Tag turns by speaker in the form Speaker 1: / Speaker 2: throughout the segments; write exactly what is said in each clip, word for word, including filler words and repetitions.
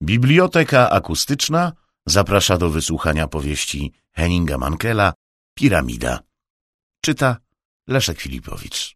Speaker 1: Biblioteka akustyczna zaprasza do wysłuchania powieści Henninga Mankela Piramida. Czyta Leszek Filipowicz.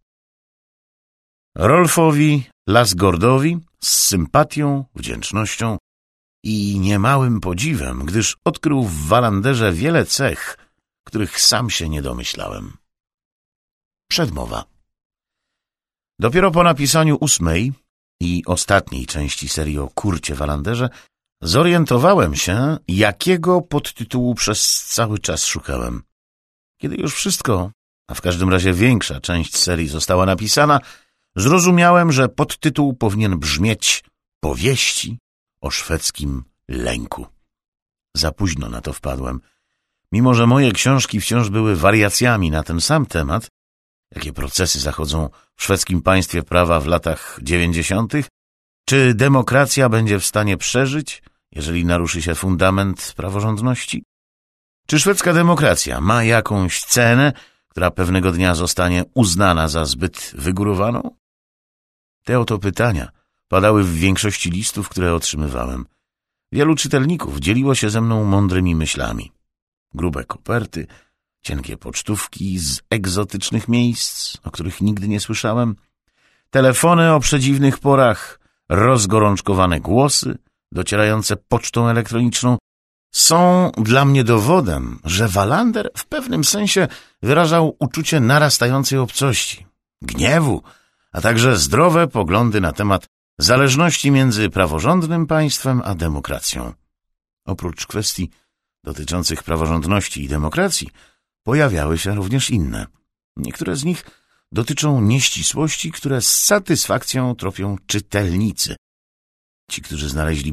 Speaker 1: Rolfowi Lasgordowi z sympatią, wdzięcznością i niemałym podziwem, gdyż odkrył w Walanderze wiele cech, których sam się nie domyślałem. Przedmowa. Dopiero po napisaniu ósmej i ostatniej części serii o Kurcie Walanderze zorientowałem się, jakiego podtytułu przez cały czas szukałem. Kiedy już wszystko, a w każdym razie większa część serii została napisana, zrozumiałem, że podtytuł powinien brzmieć Powieści o szwedzkim lęku. Za późno na to wpadłem. Mimo że moje książki wciąż były wariacjami na ten sam temat, jakie procesy zachodzą w szwedzkim państwie prawa w latach dziewięćdziesiątych, czy demokracja będzie w stanie przeżyć, jeżeli naruszy się fundament praworządności? Czy szwedzka demokracja ma jakąś cenę, która pewnego dnia zostanie uznana za zbyt wygórowaną? Te oto pytania padały w większości listów, które otrzymywałem. Wielu czytelników dzieliło się ze mną mądrymi myślami. Grube koperty, cienkie pocztówki z egzotycznych miejsc, o których nigdy nie słyszałem, telefony o przedziwnych porach, rozgorączkowane głosy docierające pocztą elektroniczną są dla mnie dowodem, że Wallander w pewnym sensie wyrażał uczucie narastającej obcości, gniewu, a także zdrowe poglądy na temat zależności między praworządnym państwem a demokracją. Oprócz kwestii dotyczących praworządności i demokracji pojawiały się również inne. Niektóre z nich dotyczą nieścisłości, które z satysfakcją tropią czytelnicy. Ci, którzy znaleźli